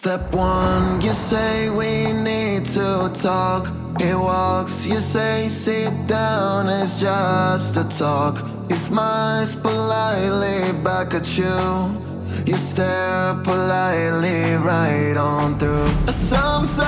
Step one, you say we need to talk. He walks, you say sit down, it's just a talk. He smiles politely back at you. You stare politely right on through. Some say